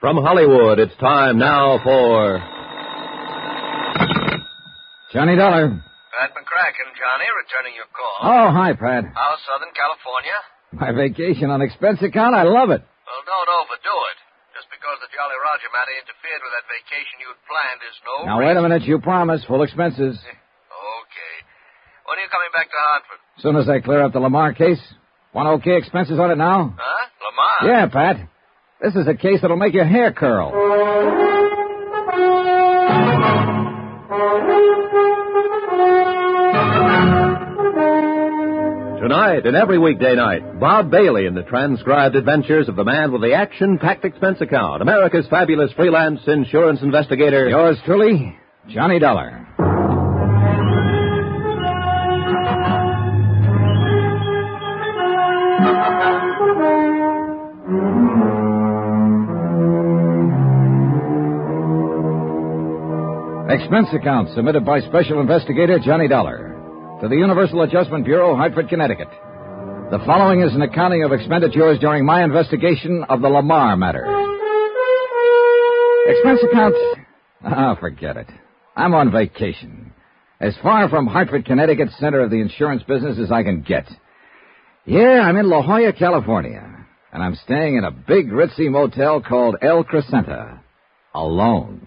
From Hollywood, it's time now for... Johnny Dollar. Pat McCracken, Johnny, returning your call. Oh, hi, Pat. How's Southern California? My vacation on expense account? I love it. Well, don't overdo it. Just because the Jolly Roger matter interfered with that vacation you'd planned is no Now, reason. wait a minute. You promised full expenses. Okay. When are you coming back to Hartford? As soon as I clear up the Lamar case. Want okay expenses on it now? Huh? Lamar? Yeah, Pat. This is a case that'll make your hair curl. Tonight and every weekday night, Bob Bailey in the transcribed adventures of the man with the action-packed expense account, America's fabulous freelance insurance investigator. Yours truly, Johnny Dollar. Expense account submitted by Special Investigator Johnny Dollar to the Universal Adjustment Bureau, Hartford, Connecticut. The following is an accounting of expenditures during my investigation of the Lamar matter. Expense account? Forget it. I'm on vacation. As far from Hartford, Connecticut, center of the insurance business as I can get. Yeah, I'm in La Jolla, California, and I'm staying in a big ritzy motel called El Crescenta. Alone.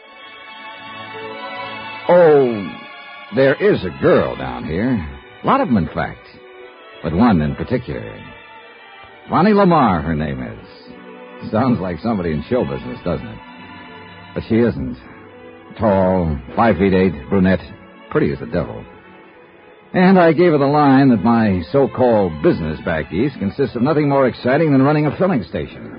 Oh, there is a girl down here. A lot of them, in fact. But one in particular. Vonnie Lamar, her name is. Sounds like somebody in show business, doesn't it? But she isn't. Tall, 5'8", brunette, pretty as the devil. And I gave her the line that my so-called business back east consists of nothing more exciting than running a filling station.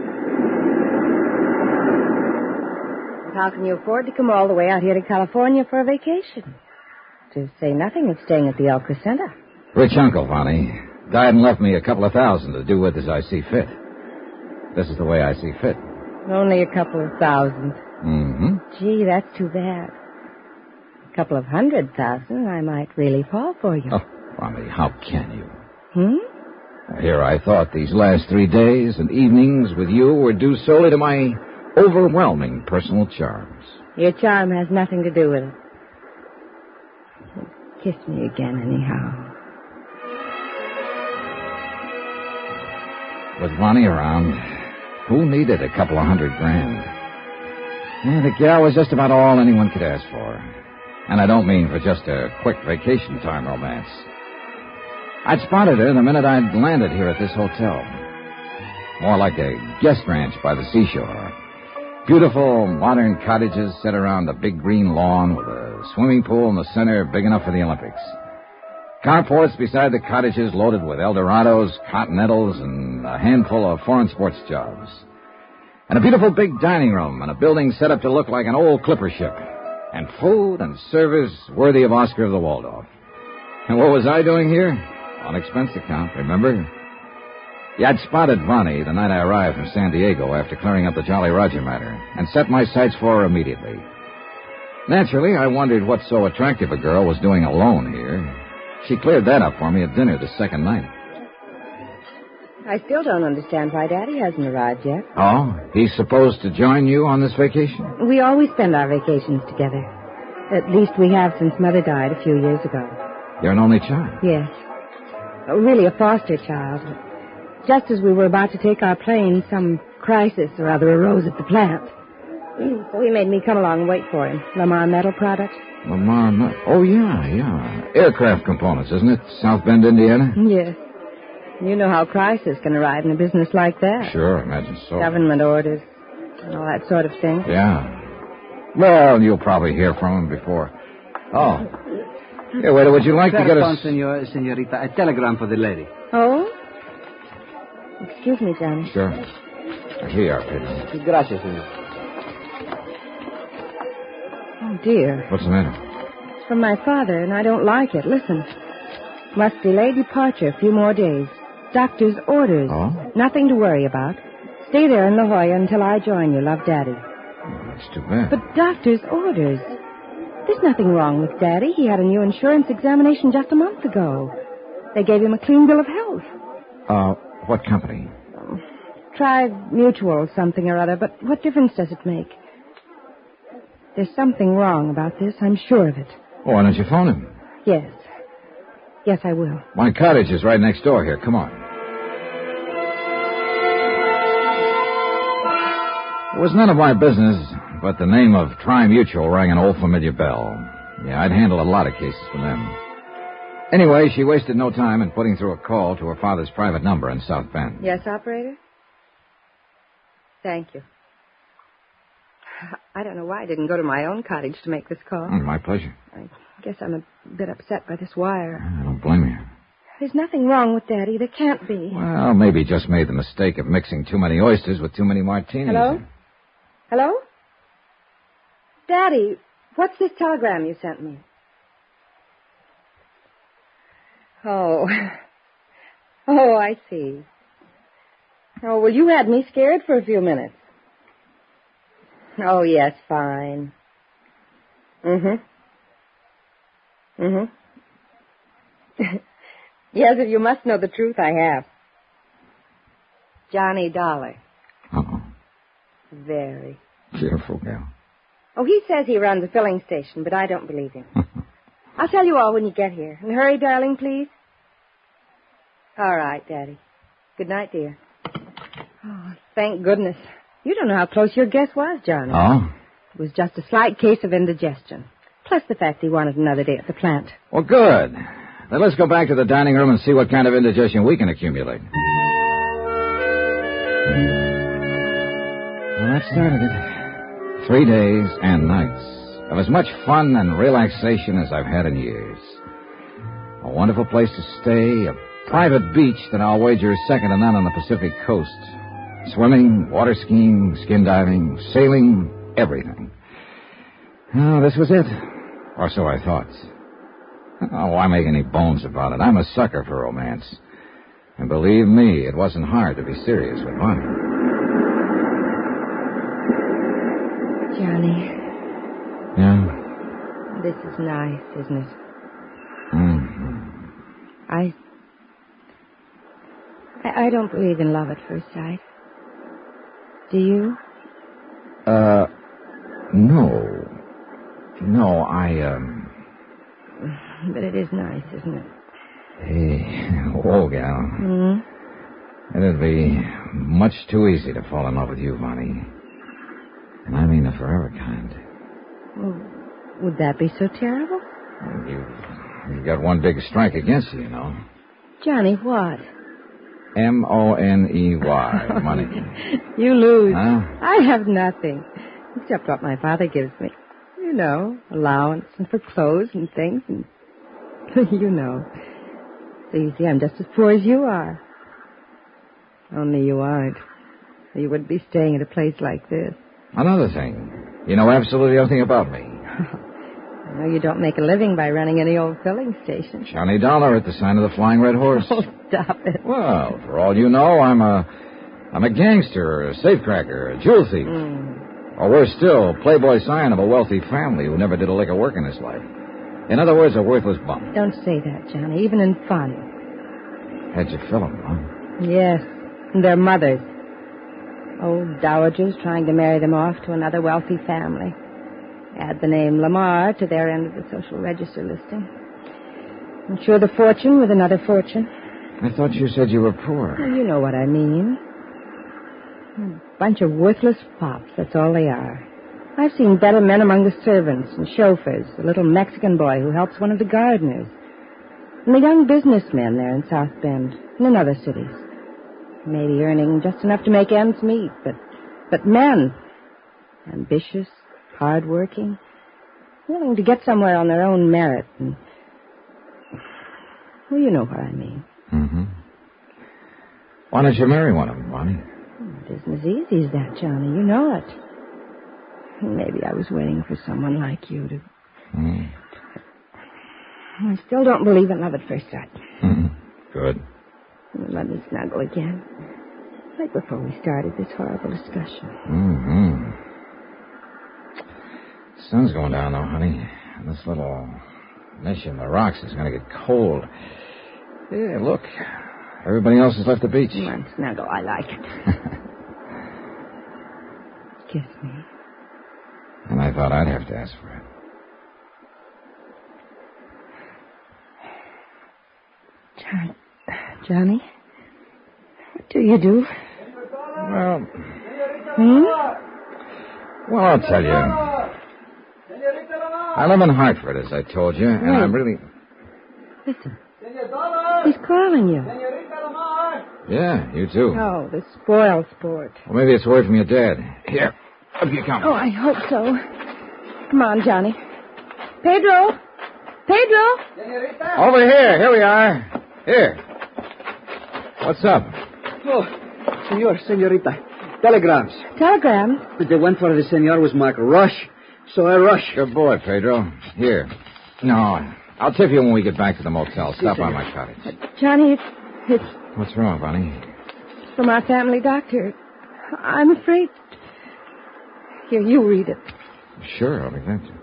How can you afford to come all the way out here to California for a vacation? To say nothing of staying at the El Crescenta. Rich uncle, Vonnie. Died and left me a couple of $1,000 to do with as I see fit. This is the way I see fit. Only a couple of $1,000. Mm-hmm. Gee, that's too bad. A couple of $100,000, I might really fall for you. Oh, Vonnie, how can you? Here I thought these last 3 days and evenings with you were due solely to my overwhelming personal charms. Your charm has nothing to do with it. Kiss me again, anyhow. With Vonnie around, who needed a couple of $100,000? Yeah, the gal was just about all anyone could ask for. And I don't mean for just a quick vacation time romance. I'd spotted her the minute I'd landed here at this hotel. More like a guest ranch by the seashore. Beautiful, modern cottages set around a big green lawn with a swimming pool in the center big enough for the Olympics. Carports beside the cottages loaded with Eldorados, Continentals, and a handful of foreign sports jobs. And a beautiful big dining room and a building set up to look like an old clipper ship. And food and service worthy of Oscar of the Waldorf. And what was I doing here? On expense account, remember? Yeah, I'd spotted Vonnie the night I arrived from San Diego after clearing up the Jolly Roger matter and set my sights for her immediately. Naturally, I wondered what so attractive a girl was doing alone here. She cleared that up for me at dinner the second night. I still don't understand why Daddy hasn't arrived yet. Oh? He's supposed to join you on this vacation? We always spend our vacations together. At least we have since Mother died a few years ago. You're an only child? Yes. Really a foster child. Just as we were about to take our plane, some crisis or other arose at the plant. So he made me come along and wait for him. Lamar Metal Products. Lamar, oh, yeah. Aircraft components, isn't it? South Bend, Indiana? Yes. You know how crisis can arrive in a business like that. Sure, imagine so. Government orders and all that sort of thing. Yeah. Well, you'll probably hear from him before. Oh. Here, waiter, would you like to get a... Senorita, a telegram for the lady. Oh? Excuse me, Johnny. Sure. Here you are, Peter. Gracias, senor. Oh, dear. What's the matter? It's from my father, and I don't like it. Listen. Must delay departure a few more days. Doctor's orders. Oh? Nothing to worry about. Stay there in La Jolla until I join you. Love, Daddy. Oh, that's too bad. But doctor's orders. There's nothing wrong with Daddy. He had a new insurance examination just a month ago. They gave him a clean bill of health. What company? Tri-Mutual something or other, but what difference does it make? There's something wrong about this, I'm sure of it. Oh, why don't you phone him? Yes. Yes, I will. My cottage is right next door here. Come on. It was none of my business, but the name of Tri-Mutual rang an old familiar bell. Yeah, I'd handled a lot of cases for them. Anyway, she wasted no time in putting through a call to her father's private number in South Bend. Yes, operator? Thank you. I don't know why I didn't go to my own cottage to make this call. My pleasure. I guess I'm a bit upset by this wire. I don't blame you. There's nothing wrong with Daddy. There can't be. Well, maybe he just made the mistake of mixing too many oysters with too many martinis. Hello? Hello? Daddy, what's this telegram you sent me? Oh. Oh, I see. Oh, well, you had me scared for a few minutes. Oh, yes, fine. Mm-hmm. Yes, if you must know the truth, I have. Johnny Dollar. Uh-oh. Very. Cheerful gal. Oh, he says he runs a filling station, but I don't believe him. I'll tell you all when you get here. And hurry, darling, please. All right, Daddy. Good night, dear. Oh, thank goodness. You don't know how close your guess was, Johnny. Oh? It was just a slight case of indigestion. Plus the fact he wanted another day at the plant. Well, good. Then let's go back to the dining room and see what kind of indigestion we can accumulate. Well, that started it. 3 days and nights of as much fun and relaxation as I've had in years. A wonderful place to stay, a private beach that I'll wager is second to none on the Pacific coast. Swimming, water skiing, skin diving, sailing, everything. Oh, this was it. Or so I thought. Oh, why make any bones about it? I'm a sucker for romance. And believe me, it wasn't hard to be serious with Bonnie. Johnny. Yeah? This is nice, isn't it? Mm-hmm. I don't believe in love at first sight. Do you? No. No, But it is nice, isn't it? Hey, whoa, gal. Mm-hmm. It'd be much too easy to fall in love with you, Bonnie. And I mean the forever kind. Well, would that be so terrible? You've got one big strike against you, you know. Johnny, what? Money. Money. You lose. Huh? I have nothing, except what my father gives me. You know, allowance and for clothes and things, and you know. So you see, I'm just as poor as you are. Only you aren't. You wouldn't be staying at a place like this. Another thing. You know absolutely nothing about me. I know you don't make a living by running any old filling station. Johnny Dollar at the sign of the Flying Red Horse. Oh, stop it. Well, for all you know, I'm a gangster, a safecracker, a jewel thief. Or worse still, playboy scion of a wealthy family who never did a lick of work in his life. In other words, a worthless bum. Don't say that, Johnny, even in fun. How'd you fill him, huh? Yes, and their mothers. Old dowagers trying to marry them off to another wealthy family. Add the name Lamar to their end of the social register listing. Insure the fortune with another fortune. I thought you said you were poor. Well, you know what I mean. A bunch of worthless fops, that's all they are. I've seen better men among the servants and chauffeurs, a little Mexican boy who helps one of the gardeners, and the young businessmen there in South Bend and in other cities. Maybe earning just enough to make ends meet, but men, ambitious, hard-working, willing to get somewhere on their own merit. And, well, you know what I mean. Mm-hmm. Why don't you marry one of them, Bonnie? It isn't as easy as that, Johnny. You know it. Maybe I was waiting for someone like you to... I still don't believe in love at first sight. Good. Let me snuggle again. Like before we started this horrible discussion. The sun's going down, though, honey. And this little niche in the rocks is going to get cold. Yeah, look. Everybody else has left the beach. Come on, snuggle. I like it. kiss me. And I thought I'd have to ask for it. Johnny? What do you do? Well, Hmm? I'll tell you. I live in Hartford, as I told you, and I'm really... Listen. He's calling you. Yeah, you too. Oh, the spoil sport. Well, maybe it's word from your dad. Here, up you come. Oh, I hope so. Come on, Johnny. Pedro? Pedro? Over here. Here we are. Here. What's up? Oh, senorita. Telegrams. Telegram? The one for the senor was marked Rush, so I rushed. Good boy, Pedro. Here. No, I'll tip you when we get back to the motel. Stop by my cottage. Johnny, it's What's wrong, Bonnie? from our family doctor. I'm afraid. Here, you read it. Sure, I'll be glad to.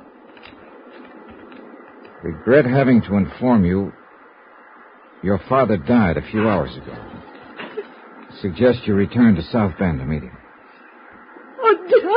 Regret having to inform you your father died a few hours ago. Suggest you return to South Bend immediately. Oh,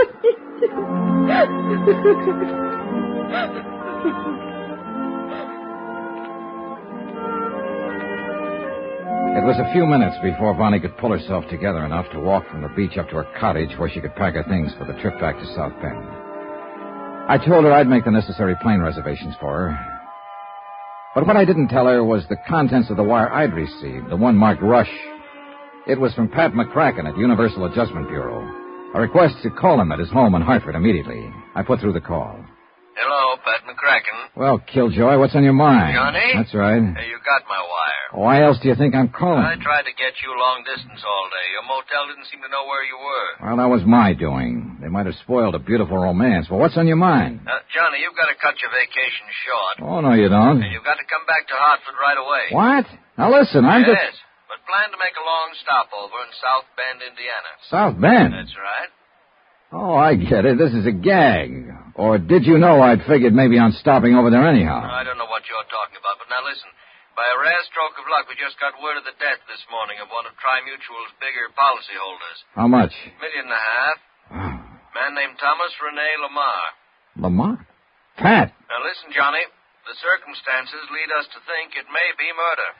It was a few minutes before Bonnie could pull herself together enough to walk from the beach up to her cottage where she could pack her things for the trip back to South Bend. I told her I'd make the necessary plane reservations for her. But what I didn't tell her was the contents of the wire I'd received, the one marked Rush. It was from Pat McCracken at Universal Adjustment Bureau. A request to call him at his home in Hartford immediately. I put through the call. Hello, Pat McCracken. Well, Killjoy, what's on your mind? Johnny? That's right. Hey, you got my wire. Why else do you think I'm calling? I tried to get you long distance all day. Your motel didn't seem to know where you were. Well, that was my doing. They might have spoiled a beautiful romance. Well, what's on your mind? Johnny, you've got to cut your vacation short. Oh, no, you don't. And you've got to come back to Hartford right away. What? Now, listen, I'm yes, just... but plan to make a long stopover in South Bend, Indiana. South Bend? That's right. Oh, I get it. This is a gag. Or did you know I'd figured maybe on stopping over there anyhow? I don't know what you're talking about, but now listen. By a rare stroke of luck, we just got word of the death this morning of one of Tri-Mutual's bigger policyholders. How much? $1.5 million. Man named Thomas Rene Lamar. Lamar? Pat. Now listen, Johnny. The circumstances lead us to think it may be murder.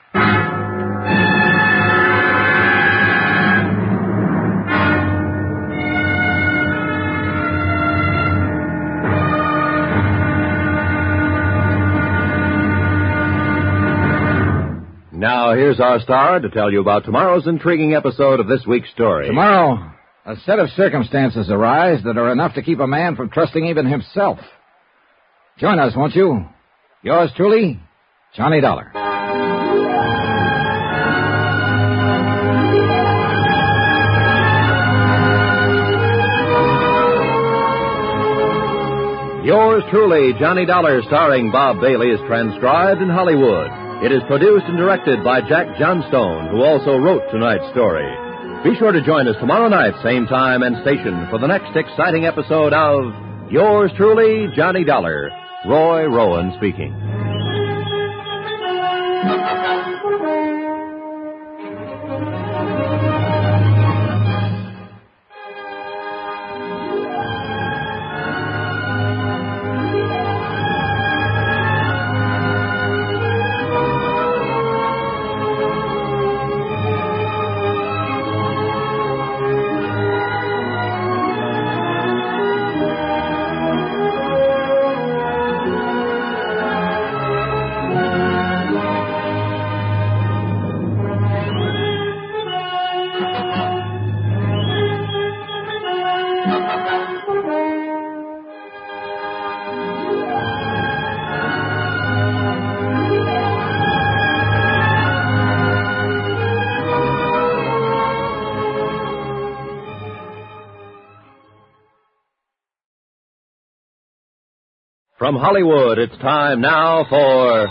Now, here's our star to tell you about tomorrow's intriguing episode of this week's story. Tomorrow, a set of circumstances arise that are enough to keep a man from trusting even himself. Join us, won't you? Yours truly, Johnny Dollar. Yours truly, Johnny Dollar, starring Bob Bailey, is transcribed in Hollywood. It is produced and directed by Jack Johnstone, who also wrote tonight's story. Be sure to join us tomorrow night, same time and station, for the next exciting episode of Yours truly, Johnny Dollar. Roy Rowan speaking. From Hollywood, it's time now for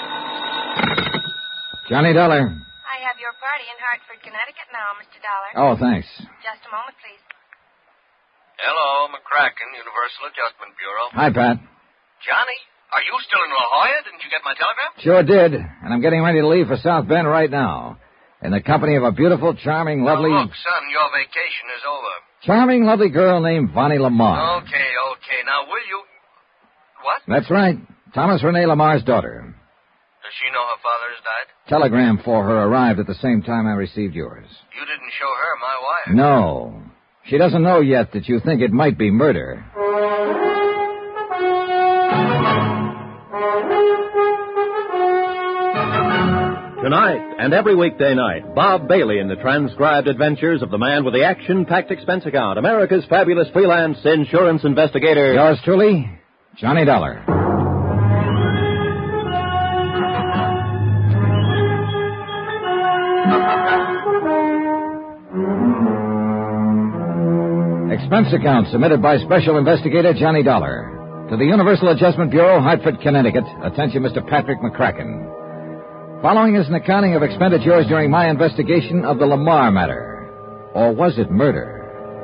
Johnny Dollar. I have your party in Hartford, Connecticut now, Mr. Dollar. Oh, thanks. Just a moment, please. Hello, McCracken, Universal Adjustment Bureau. Hi, Pat. Johnny, are you still in La Jolla? Didn't you get my telegram? Sure did. And I'm getting ready to leave for South Bend right now. In the company of a beautiful, charming, lovely... Now, look, son, your vacation is over. Charming, lovely girl named Vonnie Lamar. Okay. Now, will you... What? That's right. Thomas Rene Lamar's daughter. Does she know her father has died? Telegram for her arrived at the same time I received yours. You didn't show her my wire. No. She doesn't know yet that you think it might be murder. Tonight and every weekday night, Bob Bailey in the transcribed adventures of the man with the action-packed expense account, America's fabulous freelance insurance investigator. Yours truly, Johnny Dollar. Expense account submitted by Special Investigator Johnny Dollar to the Universal Adjustment Bureau, Hartford, Connecticut. Attention, Mr. Patrick McCracken. Following is an accounting of expenditures during my investigation of the Lamar matter. Or was it murder?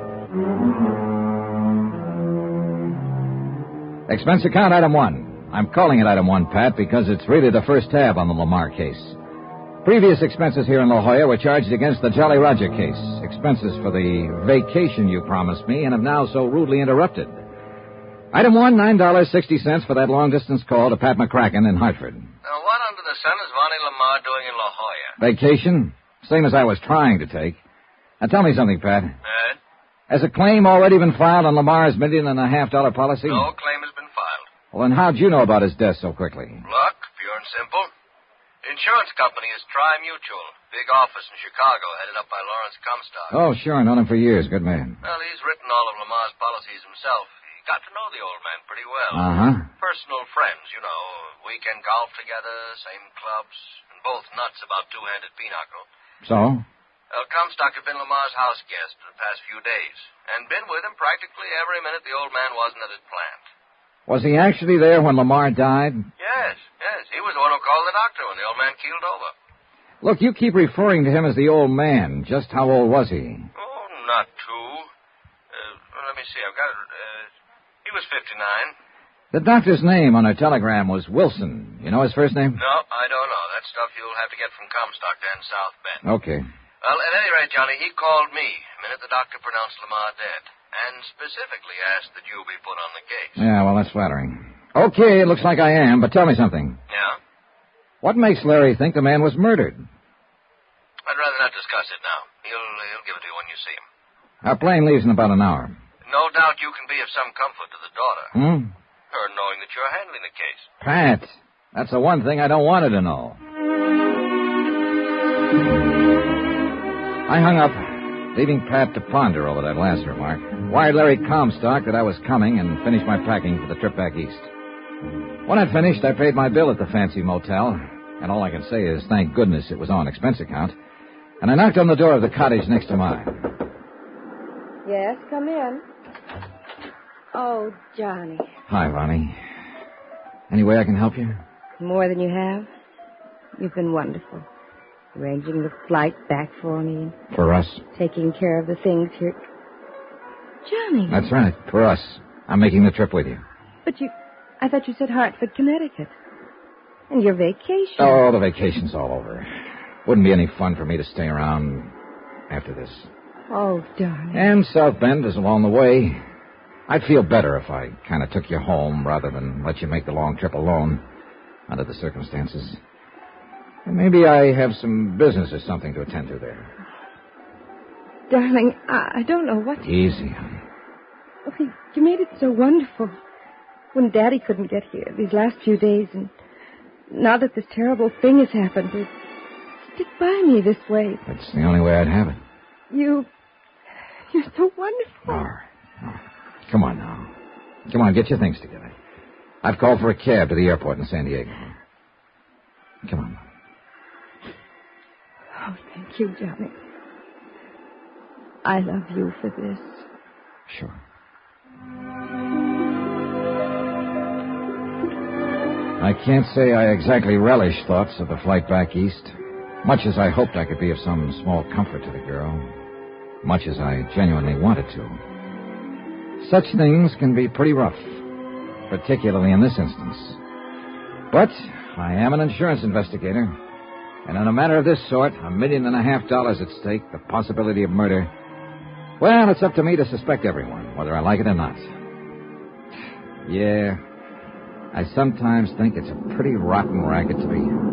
Expense account item 1. I'm calling it item 1, Pat, because it's really the first tab on the Lamar case. Previous expenses here in La Jolla were charged against the Jolly Roger case. Expenses for the vacation you promised me and have now so rudely interrupted. Item 1, $9.60 for that long-distance call to Pat McCracken in Hartford. Now, what under the sun is Vonnie Lamar doing in La Jolla? Vacation? Same as I was trying to take. Now, tell me something, Pat. Ed? Has a claim already been filed on Lamar's $1.5 million policy? No claim has been filed. Well, then how'd you know about his death so quickly? Luck, pure and simple. The insurance company is Tri-Mutual. Big office in Chicago, headed up by Lawrence Comstock. Oh, sure. Known him for years. Good man. Well, he's written all of Lamar's policies himself. He got to know the old man pretty well. Uh-huh. Personal friends, you know. Weekend golf together, same clubs, and both nuts about two-handed pinochle. So? Well, Comstock had been Lamar's house guest for the past few days, and been with him practically every minute the old man wasn't at his plant. Was he actually there when Lamar died? Yes. He was the one who called the doctor when the old man keeled over. Look, you keep referring to him as the old man. Just how old was he? Oh, not too. Let me see. I've got it. He was 59. The doctor's name on her telegram was Wilson. You know his first name? No, I don't know. That stuff you'll have to get from Comstock down South Bend. Okay. Well, at any rate, Johnny, he called me the minute the doctor pronounced Lamar dead, and specifically asked that you be put on the case. Yeah, well, that's flattering. Okay, it looks like I am, but tell me something. Yeah? What makes Larry think the man was murdered? I'd rather not discuss it now. He'll give it to you when you see him. Our plane leaves in about an hour. No doubt you can be of some comfort to the daughter. Her knowing that you're handling the case. Pat, that's the one thing I don't want her to know. I hung up, leaving Pat to ponder over that last remark. Wired Larry Comstock that I was coming and finished my packing for the trip back east. When I'd finished, I paid my bill at the fancy motel, and all I can say is thank goodness it was on expense account, and I knocked on the door of the cottage next to mine. Yes, come in. Oh, Johnny. Hi, Vonnie. Any way I can help you? More than you have. You've been wonderful. Arranging the flight back for me. For us? Taking care of the things here. Johnny. That's right, for us. I'm making the trip with you. But I thought you said Hartford, Connecticut. And your vacation. Oh, the vacation's all over. Wouldn't be any fun for me to stay around after this. Oh, darling. And South Bend is along the way. I'd feel better if I kind of took you home rather than let you make the long trip alone under the circumstances. And maybe I have some business or something to attend to there. Darling, I don't know what... Easy, honey. Oh, you made it so wonderful. When Daddy couldn't get here these last few days, and now that this terrible thing has happened, to stick by me this way. That's the only way I'd have it. You're so wonderful. All right. Come on now. Come on, get your things together. I've called for a cab to the airport in San Diego. Come on. Oh, thank you, Johnny. I love you for this. Sure. I can't say I exactly relish thoughts of the flight back east, much as I hoped I could be of some small comfort to the girl, much as I genuinely wanted to. Such things can be pretty rough, particularly in this instance. But I am an insurance investigator, And in a matter of this sort, $1.5 million at stake, the possibility of murder, well, it's up to me to suspect everyone, whether I like it or not. Yeah, I sometimes think it's a pretty rotten racket to be in.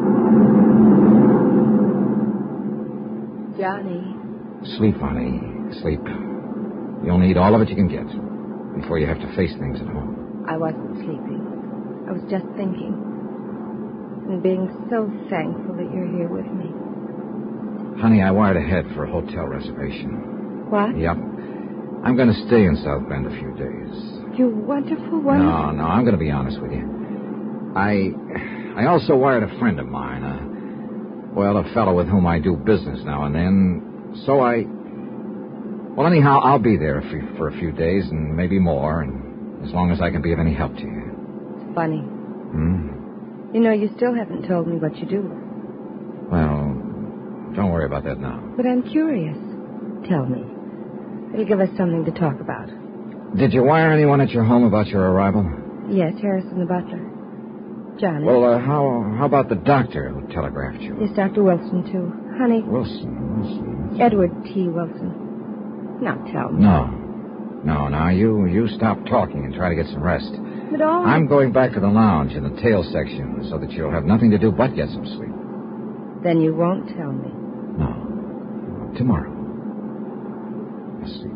Johnny. Sleep, honey. Sleep. You'll need all of it you can get before you have to face things at home. I wasn't sleeping. I was just thinking. And being so thankful that you're here with me. Honey, I wired ahead for a hotel reservation. What? Yep. I'm going to stay in South Bend a few days. You wonderful, wonderful... No, I'm going to be honest with you. I also wired a friend of mine, a fellow with whom I do business now and then. So well, anyhow, I'll be there for a few days and maybe more, and as long as I can be of any help to you. It's funny. You know, you still haven't told me what you do. Well, don't worry about that now. But I'm curious. Tell me. It'll give us something to talk about. Did you wire anyone at your home about your arrival? Yes, Harrison the butler. Johnny. Well, how about the doctor who telegraphed you? Yes, Dr. Wilson, too. Honey. Wilson. Edward T. Wilson. Now tell me. No, you stop talking and try to get some rest. But all... I'm going back to the lounge in the tail section so that you'll have nothing to do but get some sleep. Then you won't tell me. No. Tomorrow. I'll see.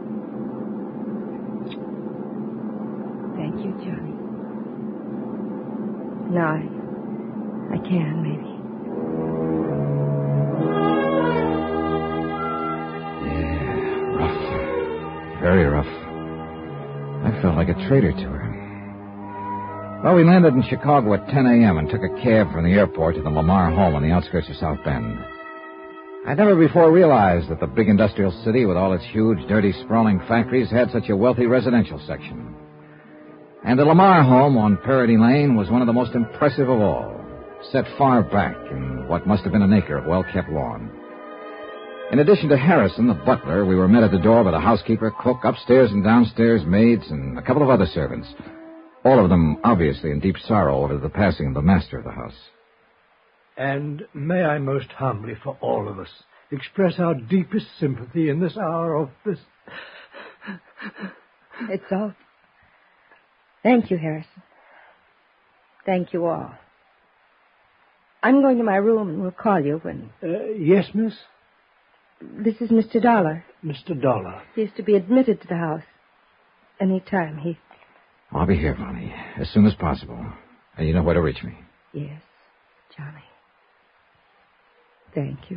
Thank you, Johnny. Now I can, maybe. Yeah, rough. Very rough. I felt like a traitor to her. Well, we landed in Chicago at 10 a.m. and took a cab from the airport to the Lamar home on the outskirts of South Bend. I'd never before realized that the big industrial city with all its huge, dirty, sprawling factories had such a wealthy residential section. And the Lamar home on Parody Lane was one of the most impressive of all, set far back in what must have been an acre of well-kept lawn. In addition to Harrison, the butler, we were met at the door by the housekeeper, cook, upstairs and downstairs maids, and a couple of other servants. All of them obviously in deep sorrow over the passing of the master of the house. And may I most humbly, for all of us, express our deepest sympathy in this hour of this... It's all... Thank you, Harrison. Thank you all. I'm going to my room and we'll call you when... Yes, miss? This is Mr. Dollar. Mr. Dollar. He's to be admitted to the house. Any time. I'll be here, Bonnie, as soon as possible. And you know where to reach me. Yes, Johnny. Thank you.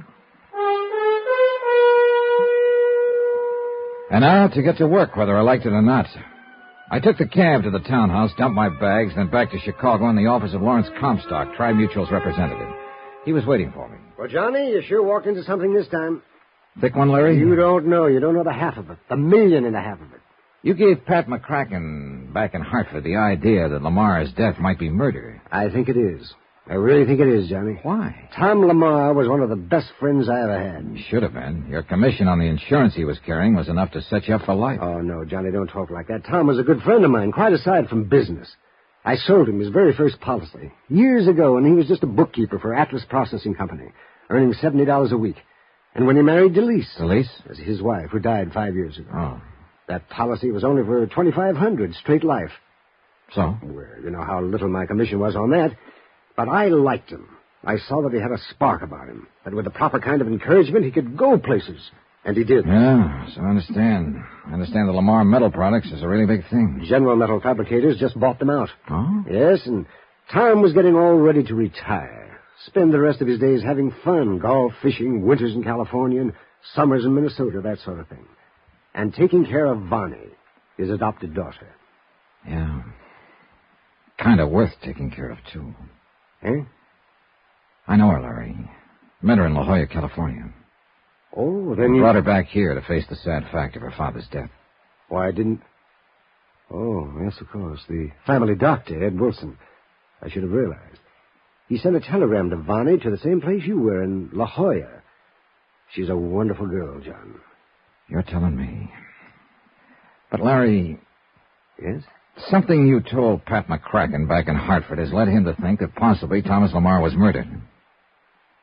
And now to get to work, whether I liked it or not. I took the cab to the townhouse, dumped my bags, then back to Chicago in the office of Lawrence Comstock, Tri-Mutual's representative. He was waiting for me. Well, Johnny, you sure walked into something this time. Thick one, Larry? You don't know. You don't know the half of it. The million and a half of it. You gave Pat McCracken back in Hartford the idea that Lamar's death might be murder. I think it is. I really think it is, Johnny. Why? Tom Lamar was one of the best friends I ever had. He should have been. Your commission on the insurance he was carrying was enough to set you up for life. Oh, no, Johnny, don't talk like that. Tom was a good friend of mine, quite aside from business. I sold him his very first policy years ago, and he was just a bookkeeper for Atlas Processing Company, earning $70 a week. And when he married Delise... Delise? That's his wife, who died 5 years ago. Oh. That policy was only for $2,500, straight life. So? Well, you know how little my commission was on that. But I liked him. I saw that he had a spark about him, that with the proper kind of encouragement, he could go places. And he did. Yeah, so I understand. I understand that Lamar Metal Products is a really big thing. General Metal Fabricators just bought them out. Oh? Yes, and Tom was getting all ready to retire. Spend the rest of his days having fun, golf, fishing, winters in California, and summers in Minnesota, that sort of thing. And taking care of Vonnie, his adopted daughter. Yeah. Kind of worth taking care of, too. Eh? I know her, Larry. Met her in La Jolla, California. Oh, then you... brought her back here to face the sad fact of her father's death. Why, I didn't... Oh, yes, of course. The family doctor, Ed Wilson. I should have realized. He sent a telegram to Vonnie to the same place you were, in La Jolla. She's a wonderful girl, John. You're telling me. But, Larry... Yes? Something you told Pat McCracken back in Hartford has led him to think that possibly Thomas Lamar was murdered.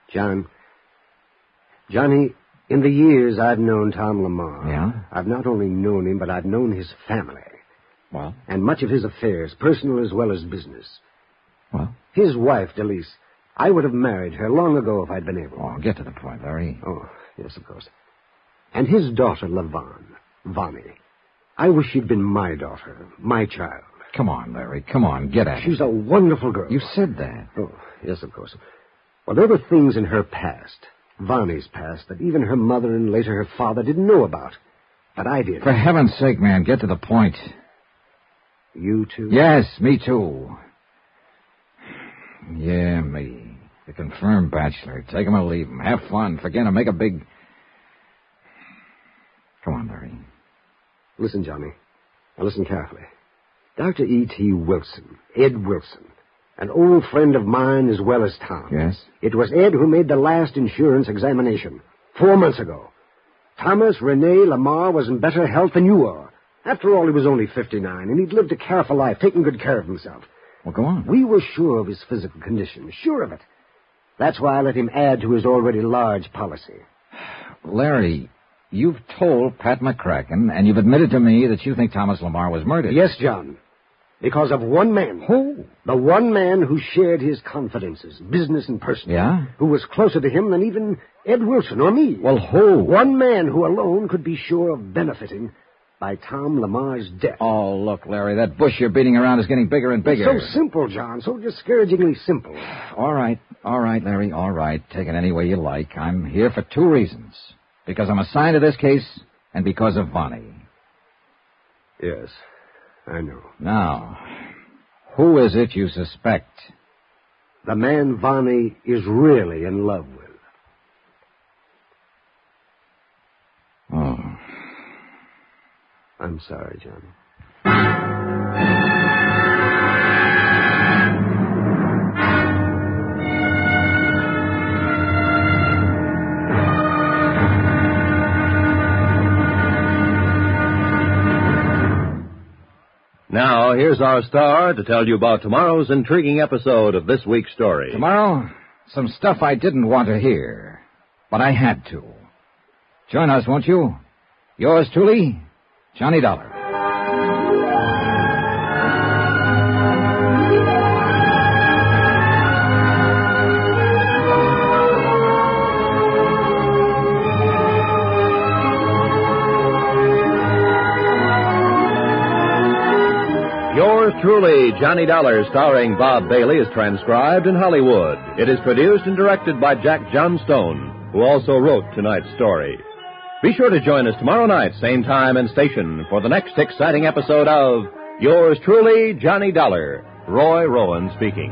Johnny, in the years I've known Tom Lamar... Yeah? I've not only known him, but I've known his family. Well? And much of his affairs, personal as well as business. Well? His wife, Delise, I would have married her long ago if I'd been able. Oh, get to the point, Larry. Oh, yes, of course. And his daughter, Vonnie. I wish she'd been my daughter, my child. Come on, Larry, come on, get at it. She's a wonderful girl. You said that. Oh, yes, of course. Well, there were things in her past, Vonnie's past, that even her mother and later her father didn't know about. But I did. For heaven's sake, man, get to the point. You too? Yes, me too. Yeah, me. The confirmed bachelor. Take him or leave him. Have fun. Forget him. Make a big... Come on, Larry. Listen, Johnny. Now listen carefully. Dr. E.T. Wilson, Ed Wilson, an old friend of mine as well as Tom. Yes? It was Ed who made the last insurance examination 4 months ago. Thomas Rene Lamar was in better health than you are. After all, he was only 59, and he'd lived a careful life, taking good care of himself. Well, go on. We were sure of his physical condition, sure of it. That's why I let him add to his already large policy. Larry, you've told Pat McCracken, and you've admitted to me that you think Thomas Lamar was murdered. Yes, John. Because of one man. Who? The one man who shared his confidences, business and personal. Yeah? Who was closer to him than even Ed Wilson or me. Well, who? One man who alone could be sure of benefiting by Tom Lamar's death. Oh, look, Larry, that bush you're beating around is getting bigger and bigger. It's so simple, John, so discouragingly simple. All right, Larry, all right. Take it any way you like. I'm here for 2 reasons. Because I'm assigned to this case, and because of Vonnie. Yes, I know. Now, who is it you suspect? The man Vonnie is really in love with. Oh. I'm sorry, Johnny. Now, here's our star to tell you about tomorrow's intriguing episode of this week's story. Tomorrow, some stuff I didn't want to hear, but I had to. Join us, won't you? Yours truly, Johnny Dollar. Yours truly, Johnny Dollar, starring Bob Bailey, is transcribed in Hollywood. It is produced and directed by Jack Johnstone, who also wrote tonight's story. Be sure to join us tomorrow night, same time and station, for the next exciting episode of Yours truly, Johnny Dollar. Roy Rowan speaking.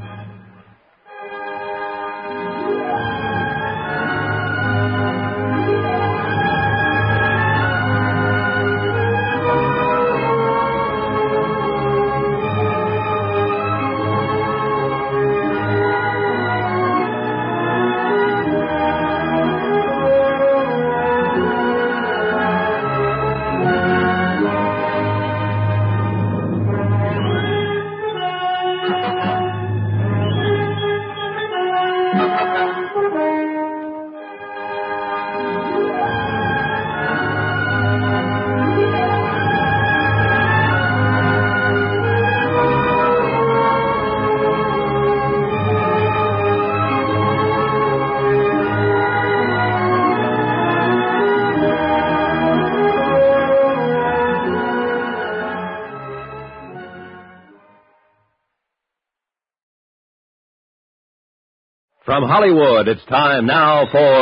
From Hollywood, it's time now for...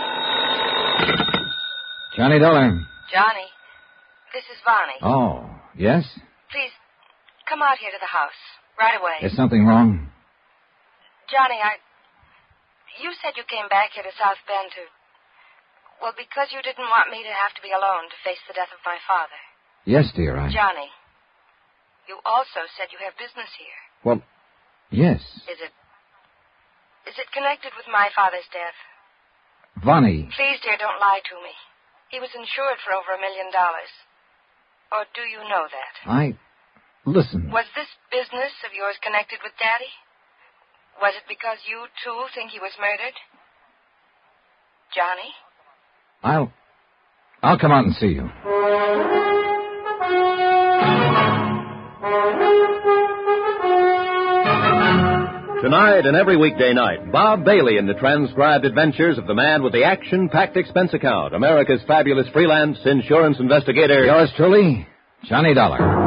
Johnny Dollar. Johnny, this is Vonnie. Oh, yes? Please, come out here to the house, right away. Is something wrong? Johnny, you said you came back here to South Bend to... Well, because you didn't want me to have to be alone to face the death of my father. Yes, dear, Johnny, you also said you have business here. Well, yes. Is it connected with my father's death? Vonnie. Please, dear, don't lie to me. He was insured for over $1 million. Or do you know that? Listen. Was this business of yours connected with Daddy? Was it because you, too, think he was murdered? Johnny? I'll come out and see you. Tonight and every weekday night, Bob Bailey in the transcribed adventures of the man with the action-packed expense account, America's fabulous freelance insurance investigator. Yours truly, Johnny Dollar.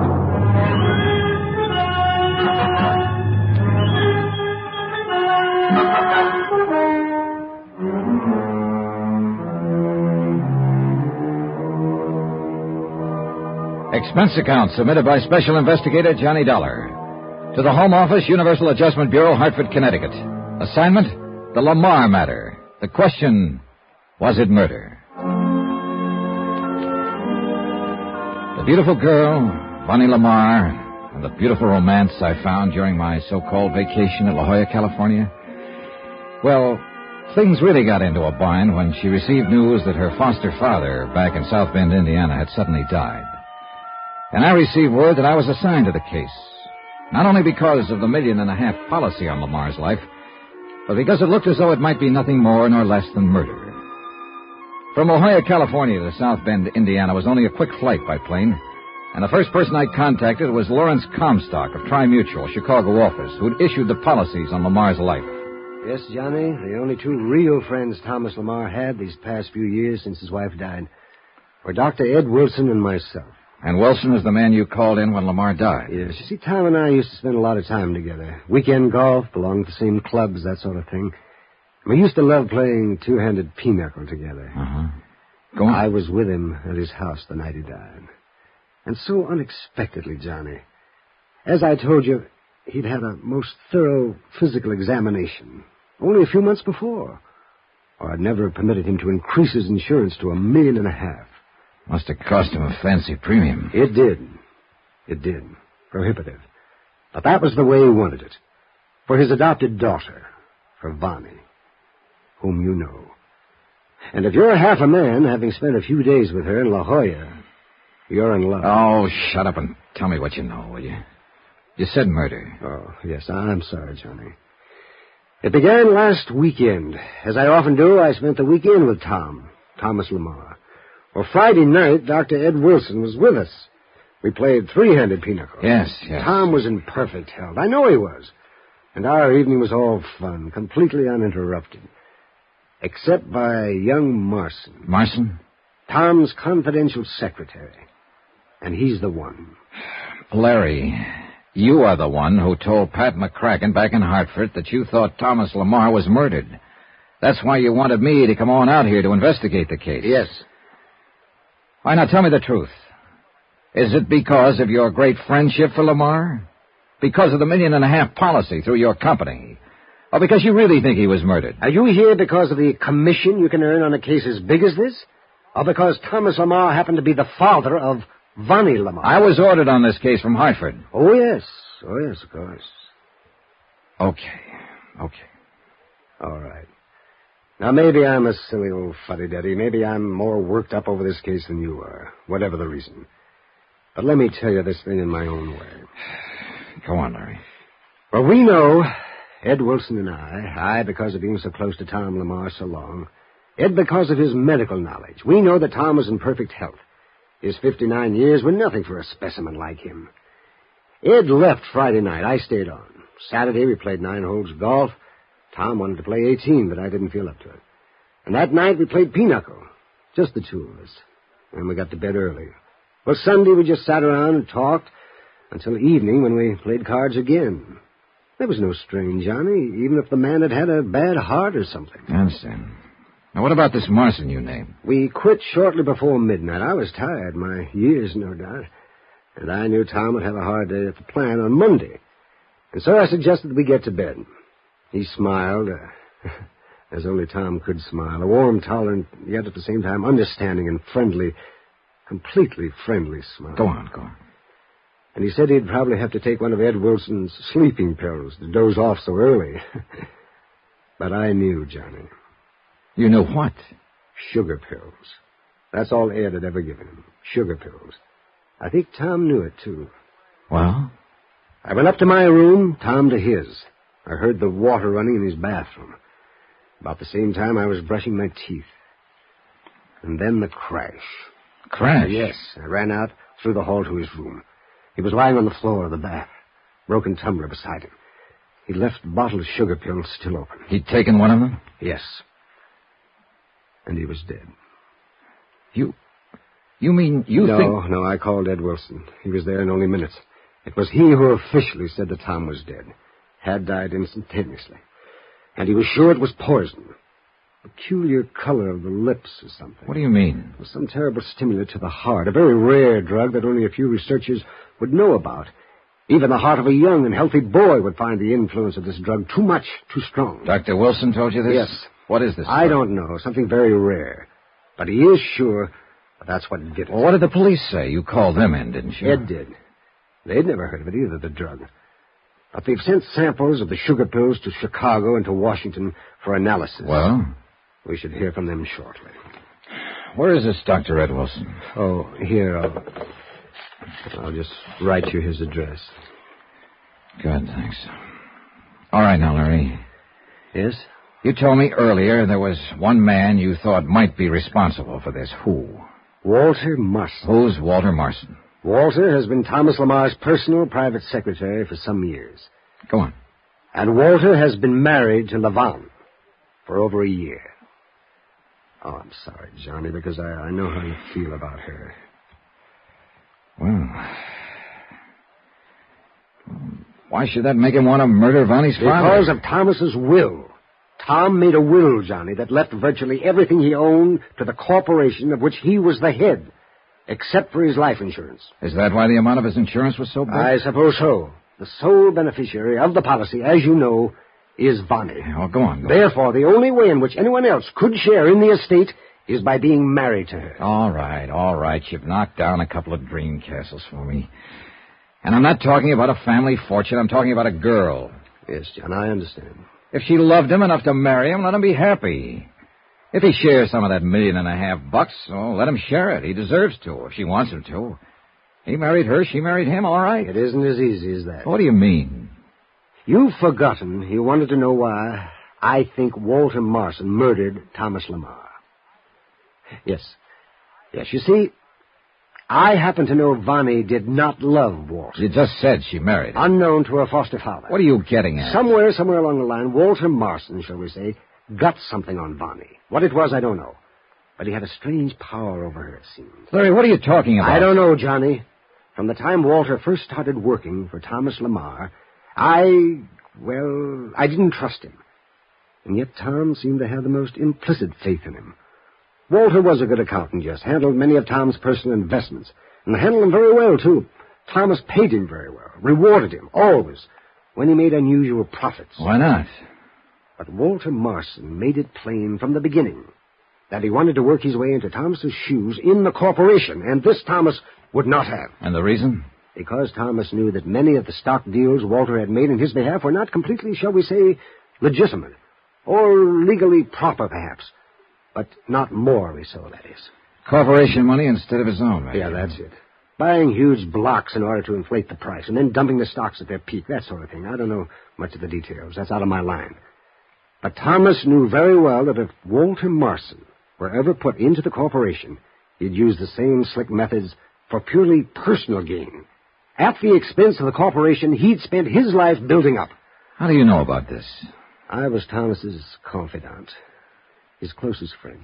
Expense account submitted by Special Investigator Johnny Dollar. To the Home Office, Universal Adjustment Bureau, Hartford, Connecticut. Assignment, the Lamar matter. The question, was it murder? The beautiful girl, Bonnie Lamar, and the beautiful romance I found during my so-called vacation at La Jolla, California. Well, things really got into a bind when she received news that her foster father back in South Bend, Indiana, had suddenly died. And I received word that I was assigned to the case. Not only because of the $1.5 million policy on Lamar's life, but because it looked as though it might be nothing more nor less than murder. From La Jolla, California to South Bend, Indiana was only a quick flight by plane, and the first person I contacted was Lawrence Comstock of Tri-Mutual, Chicago office, who'd issued the policies on Lamar's life. Yes, Johnny, the only two real friends Thomas Lamar had these past few years since his wife died were Dr. Ed Wilson and myself. And Wilson is the man you called in when Lamar died. Yes, you see, Tom and I used to spend a lot of time together. Weekend golf, belonged to the same clubs, that sort of thing. We used to love playing two-handed pinochle together. Uh-huh. Go on. I was with him at his house the night he died. And so unexpectedly, Johnny, as I told you, he'd had a most thorough physical examination only a few months before, or I'd never permitted him to increase his insurance to $1.5 million. Must have cost him a fancy premium. It did. It did. Prohibitive. But that was the way he wanted it. For his adopted daughter, for Bonnie, whom you know. And if you're half a man, having spent a few days with her in La Jolla, you're in love. Oh, shut up and tell me what you know, will you? You said murder. Oh, yes, I'm sorry, Johnny. It began last weekend. As I often do, I spent the weekend with Thomas Lamar. Well, Friday night, Dr. Ed Wilson was with us. We played three-handed pinochle. Yes. Tom was in perfect health. I know he was. And our evening was all fun, completely uninterrupted. Except by young Marson. Marson? Tom's confidential secretary. And he's the one. Larry, you are the one who told Pat McCracken back in Hartford that you thought Thomas Lamar was murdered. That's why you wanted me to come on out here to investigate the case. Yes. Why, now tell me the truth. Is it because of your great friendship for Lamar? Because of the $1.5 million policy through your company? Or because you really think he was murdered? Are you here because of the commission you can earn on a case as big as this? Or because Thomas Lamar happened to be the father of Vonnie Lamar? I was ordered on this case from Hartford. Oh, yes, of course. Okay. All right. Now, maybe I'm a silly old fuddy-duddy. Maybe I'm more worked up over this case than you are, whatever the reason. But let me tell you this thing in my own way. Go on, Larry. Well, we know, Ed Wilson and I because of being so close to Tom Lamar so long, Ed because of his medical knowledge. We know that Tom was in perfect health. His 59 years were nothing for a specimen like him. Ed left Friday night. I stayed on. Saturday, we played 9 holes of golf. Tom wanted to play 18, but I didn't feel up to it. And that night we played pinochle. Just the two of us. And we got to bed early. Well, Sunday we just sat around and talked until evening when we played cards again. There was no strain, Johnny, even if the man had had a bad heart or something. I understand. Now, what about this Marson you named? We quit shortly before midnight. I was tired, my years, no doubt. And I knew Tom would have a hard day at the plant on Monday. And so I suggested we get to bed. He smiled, as only Tom could smile, a warm, tolerant, yet at the same time understanding and friendly, completely friendly smile. Go on. And he said he'd probably have to take one of Ed Wilson's sleeping pills to doze off so early. But I knew, Johnny. You knew what? Sugar pills. That's all Ed had ever given him, sugar pills. I think Tom knew it, too. Well? I went up to my room, Tom to his. I heard the water running in his bathroom. About the same time I was brushing my teeth. And then the crash. Crash? Yes. I ran out through the hall to his room. He was lying on the floor of the bath. Broken tumbler beside him. He'd left bottled sugar pills still open. He'd taken one of them? Yes. And he was dead. You mean you think... No, I called Ed Wilson. He was there in only minutes. It was he who officially said that Tom was dead. Had died instantaneously. And he was sure it was poison. Peculiar color of the lips or something. What do you mean? It was some terrible stimulant to the heart. A very rare drug that only a few researchers would know about. Even the heart of a young and healthy boy would find the influence of this drug too much, too strong. Dr. Wilson told you this? Yes. What is this? I don't know. Something very rare. But he is sure that's what did it. Well, what did the police say? You called them in, didn't you? Ed did. They'd never heard of it either, the drug. But they've sent samples of the sugar pills to Chicago and to Washington for analysis. Well? We should hear from them shortly. Where is this Dr. Ed Wilson? Oh, here. I'll just write you his address. Good, thanks. All right now, Larry. Yes? You told me earlier there was one man you thought might be responsible for this. Who? Walter Marson. Who's Walter Marson? Walter has been Thomas Lamar's personal private secretary for some years. Go on. And Walter has been married to LaVon for over a year. Oh, I'm sorry, Johnny, because I know how you feel about her. Well, why should that make him want to murder Vonnie's father? Because of Thomas's will. Tom made a will, Johnny, that left virtually everything he owned to the corporation of which he was the head, except for his life insurance. Is that why the amount of his insurance was so big? I suppose so. The sole beneficiary of the policy, as you know, is Vonnie. Oh, go on. Therefore, the only way in which anyone else could share in the estate is by being married to her. All right. You've knocked down a couple of dream castles for me. And I'm not talking about a family fortune. I'm talking about a girl. Yes, John, I understand. If she loved him enough to marry him, let him be happy. If he shares some of that $1.5 million, well, let him share it. He deserves to, if she wants him to. He married her, she married him, all right. It isn't as easy as that. What do you mean? You've forgotten you wanted to know why I think Walter Marson murdered Thomas Lamar. Yes, you see, I happen to know Vonnie did not love Walter. You just said she married him. Unknown to her foster father. What are you getting at? Somewhere along the line, Walter Marson, shall we say, got something on Vonnie. What it was, I don't know. But he had a strange power over her, it seems. Larry, what are you talking about? I don't know, Johnny. From the time Walter first started working for Thomas Lamar, I didn't trust him. And yet Tom seemed to have the most implicit faith in him. Walter was a good accountant, yes, handled many of Tom's personal investments, and handled them very well, too. Thomas paid him very well, rewarded him, always, when he made unusual profits. Why not? But Walter Marson made it plain from the beginning that he wanted to work his way into Thomas's shoes in the corporation, and this Thomas would not have. And the reason? Because Thomas knew that many of the stock deals Walter had made in his behalf were not completely, shall we say, legitimate, or legally proper, perhaps. But not morally so, that is. Corporation money instead of his own, maybe. Yeah, that's it. Buying huge blocks in order to inflate the price, and then dumping the stocks at their peak, that sort of thing. I don't know much of the details. That's out of my line. But Thomas knew very well that if Walter Marson were ever put into the corporation, he'd use the same slick methods for purely personal gain. At the expense of the corporation he'd spent his life building up. How do you know about this? I was Thomas's confidant. His closest friend.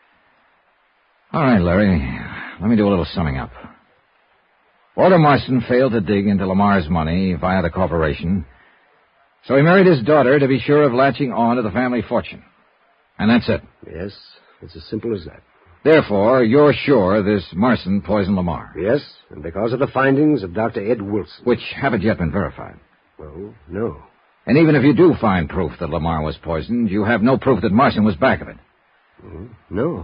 All right, Larry. Let me do a little summing up. Walter Marson failed to dig into Lamar's money via the corporation, so he married his daughter to be sure of latching on to the family fortune. And that's it. Yes, it's as simple as that. Therefore, you're sure this Marson poisoned Lamar? Yes, and because of the findings of Dr. Ed Wilson. Which haven't yet been verified. Well, no. And even if you do find proof that Lamar was poisoned, you have no proof that Marson was back of it. No.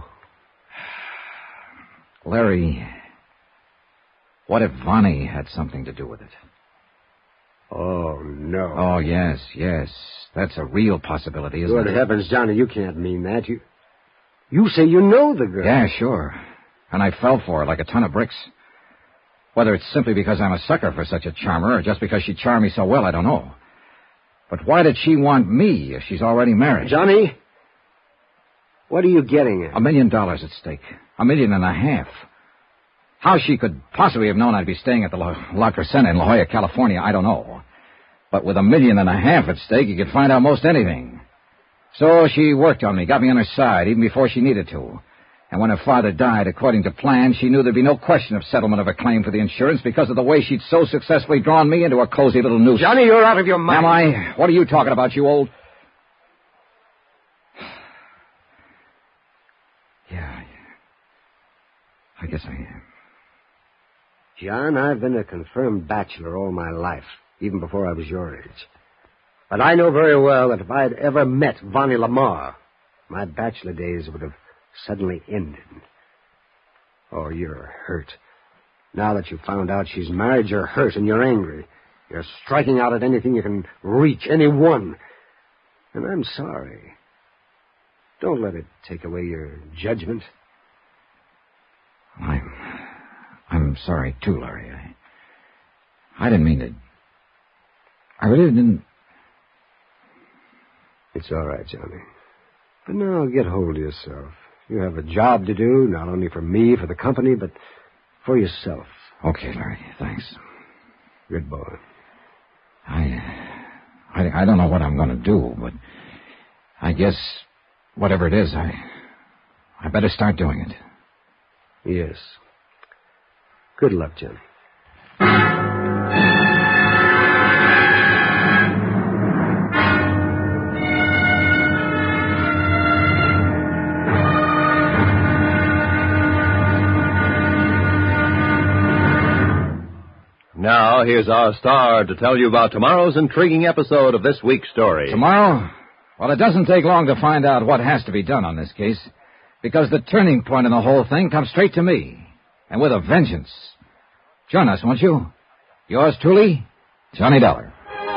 Larry, what if Vonnie had something to do with it? Oh, no. Oh, yes. That's a real possibility, isn't it? Good heavens, Johnny, you can't mean that. You say you know the girl. Yeah, sure. And I fell for her like a ton of bricks. Whether it's simply because I'm a sucker for such a charmer or just because she charmed me so well, I don't know. But why did she want me if she's already married? Johnny, What are you getting at? $1 million at stake. $1.5 million. How she could possibly have known I'd be staying at the La Crescenta in La Jolla, California, I don't know. But with $1.5 million at stake, you could find out most anything. So she worked on me, got me on her side, even before she needed to. And when her father died, according to plan, she knew there'd be no question of settlement of her claim for the insurance because of the way she'd so successfully drawn me into a cozy little noose. Johnny, you're out of your mind. Am I? What are you talking about, you old... Yeah, I guess I am. John, I've been a confirmed bachelor all my life, even before I was your age. But I know very well that if I had ever met Vonnie Lamar, my bachelor days would have suddenly ended. Oh, you're hurt. Now that you've found out she's married, you're hurt and you're angry. You're striking out at anything you can reach, anyone. And I'm sorry. Don't let it take away your judgment. I'm sorry, too, Larry. I didn't mean to... I really didn't... It's all right, Johnny. But now get hold of yourself. You have a job to do, not only for me, for the company, but for yourself. Okay, Larry, thanks. Good boy. I don't know what I'm going to do, but I guess whatever it is, I better start doing it. Yes. Good luck, Johnny. Now, here's our star to tell you about tomorrow's intriguing episode of this week's story. Tomorrow? Well, it doesn't take long to find out what has to be done on this case, because the turning point in the whole thing comes straight to me, and with a vengeance. Join us, won't you? Yours truly, Johnny Dollar.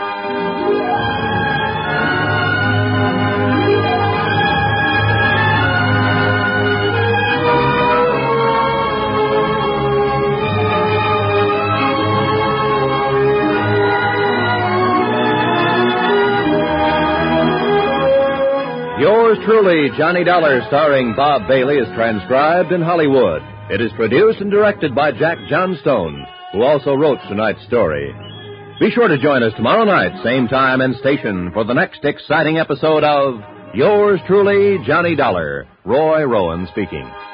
Yours truly, Johnny Dollar, starring Bob Bailey, is transcribed in Hollywood. It is produced and directed by Jack Johnstone, who also wrote tonight's story. Be sure to join us tomorrow night, same time and station, for the next exciting episode of Yours truly, Johnny Dollar. Roy Rowan speaking.